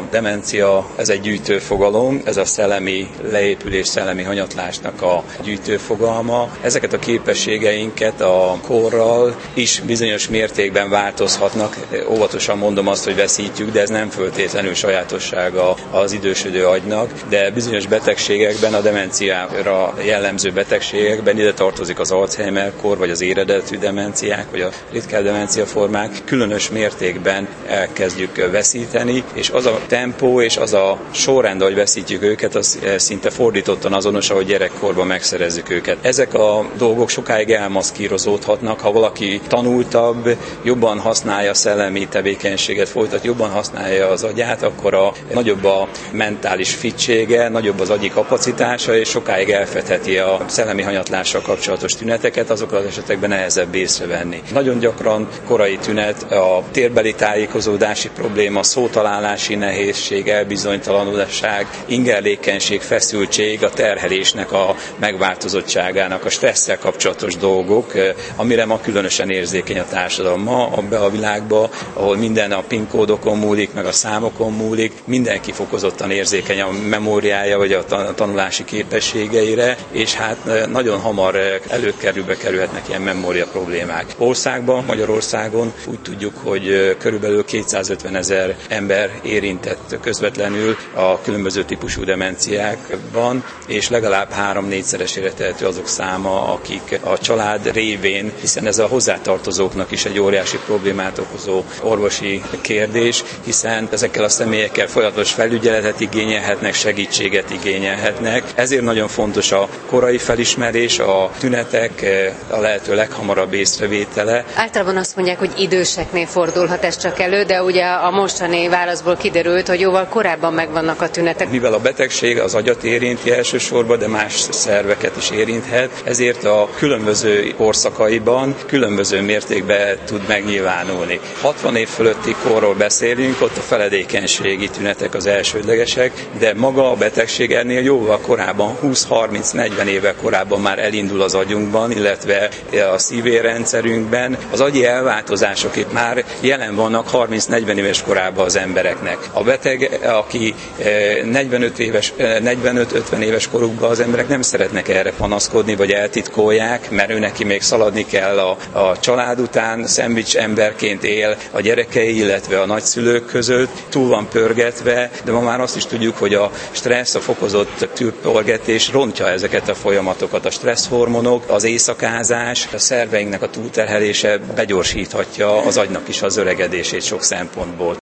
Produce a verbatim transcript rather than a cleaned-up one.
demencia, ez egy gyűjtőfogalom, ez a szellemi leépülés, szellemi hanyatlásnak a gyűjtőfogalma. Ezeket a képességeinket a korral is bizonyos mértékben változhatnak. Óvatosan mondom azt, hogy veszítjük, de ez nem föltétlenül sajátossága az idősödő agynak, de bizonyos betegségekben, a demenciára jellemző betegségekben ide tartozik az Alzheimer-kor, vagy az éredeltű demenciák, vagy a ritka demenciaformák, különös mértékben elkezdjük veszíteni, és az a tempó és az a sorrend, ahogy veszítjük őket, az szinte fordítottan azonos, ahogy gyerekkorban megszerezzük őket. Ezek a dolgok sokáig elmaszkírozódhatnak, ha valaki tanultabb, jobban használja a szellemi tevékenységet, folytat, jobban használja az agyát, akkor a nagyobb a mentális fittsége, nagyobb az agyi kapacitása, és sokáig elfedheti a szellemi hanyatlással kapcsolatos tüneteket, azokra az esetekben nehezebb észrevenni. Nagyon gyakran korai tünet a térbeli tájékozódási probléma, szótalálási nehézség, elbizonytalanulásság, ingerlékenység, feszültség, a terhelésnek a megváltozottságának, a stresszel kapcsolatos dolgok, amire ma különösen érzékeny a társadalom. Ma abba a világba, ahol minden a PIN kódokon múlik, meg a számokon múlik, mindenki fokozottan érzékeny a memóriája, vagy a tanulási képességeire, és hát nagyon hamar előkerülbe kerülhetnek ilyen memória problémák. Országban, Magyarországon úgy tudjuk, hogy körülbelül kétszázötven ezer ember érintett közvetlenül a különböző típusú demenciákban, és legalább három-négyszeresére tehető azok száma, akik a család révén, hiszen ez a hozzátartozóknak is egy óriási problémát okozó orvosi kérdés, hiszen ezekkel a személyekkel folyamatos felügyeletet igényelhetnek, segítséget igényelhetnek. Ezért nagyon fontos a korai felismerés, a tünetek a lehető leghamarabb észrevétele. Általában azt mondják, hogy időseknél fordulhat ez csak elő, de ugye a mostani válaszból kiderült, hogy jóval korábban megvannak a tünetek. Mivel a betegség az agyat érinti elsősorban, de más szerveket is érinthet, ezért a különböző korszakaiban különböző mértékben tud megnyilvánulni. hatvan év fölötti korról beszélünk, ott a feledékenységi tünetek az elsődlegesek, de maga a betegség ennél jóval korábban, húsz-harminc-negyven évvel korábban már elindul az agyunkban, illetve a szívérrendszerünkben. Az agyi elváltozások itt már jelen vannak harminc-negyven éves korában az embereknek. A beteg, aki negyvenöt éves, negyvenöt-ötven éves korukban, az emberek nem szeretnek erre panaszkodni, vagy eltitkolják, mert ő neki még szaladni kell a, a család után, szendvics emberként él a gyerekei, illetve a nagyszülők között, túl van pörgetve, de ma már azt is tudjuk, hogy a stressz, a fokozott tűpörgetés rontja ezeket a folyamatokat. A stresszhormonok, az éjszakázás, a szerveinknek a túlterhelése begyorsíthatja az agynak is az öregedését sok szempontból.